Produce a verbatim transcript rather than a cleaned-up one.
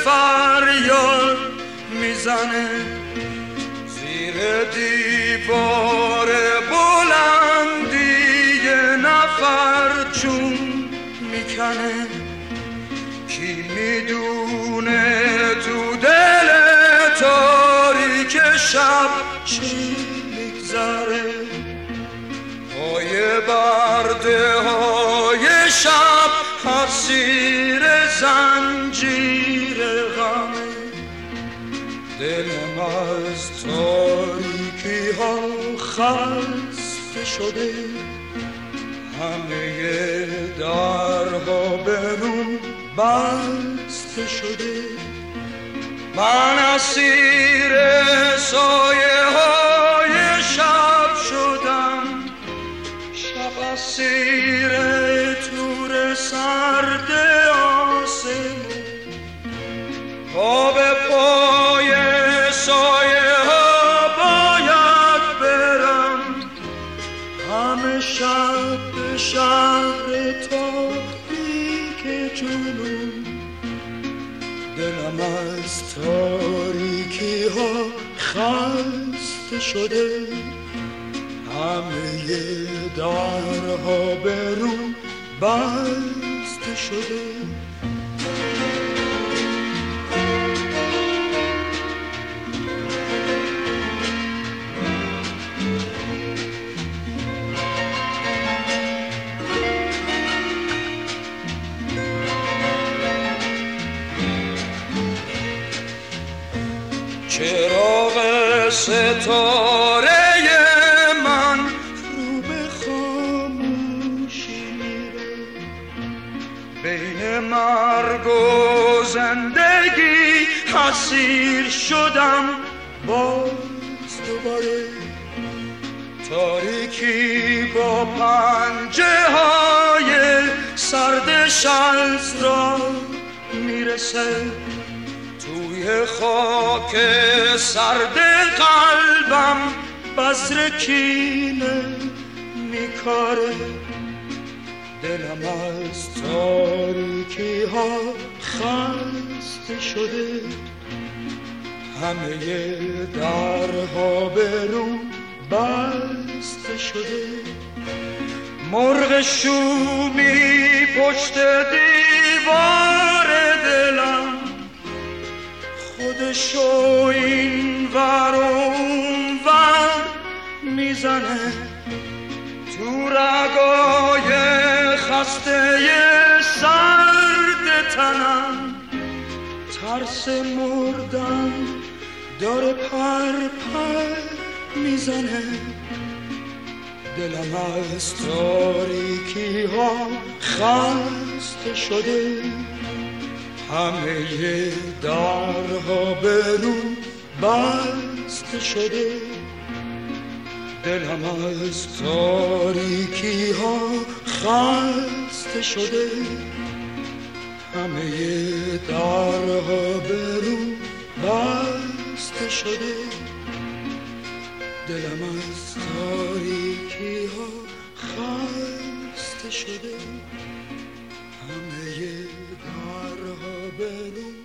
فریاد میزنه، زیر دیوار بلندی یه نفر جون میکنه. کی میدونه تو دل تاریک شب چی میگذره؟ پای برده های شب اسیر زنجیر غمه. دلم از تاریکی ها خسته شده، همه درها به روم بسته شده. من اسیر سایه های شب شدم، شب اسیر تور سرد آسمون. پا به پای سایه ها باید برم، همه شب به شهر تاریک جنون. دلم از تاریکی ها خسته شده، همه درها به روم بسته شده. چراغ ستاره من رو به خاموشی میره، بین مرگ و زندگی اسیر شدم باز دوباره. تاریکی با پنجه های سردش از را میرسه، توی خاک سرد قلبم بذر کینه میکاره. دلم از تاریکی ها خسته شده، همه درها به روم بسته شده. مرغ شومی پشت دیوار دلم، خودشو این ور اون ور میزنه. تو رگای خسته سرد تنم ترس مردن داره پر پر میزنه. دلم از تاریکی ها خسته شده، همه درها به روم بسته شده. دلم از تاریکی ها خسته شده، همه درها به روم بسته شده. دلم از تاریکی ها خسته شده، همه درها به روم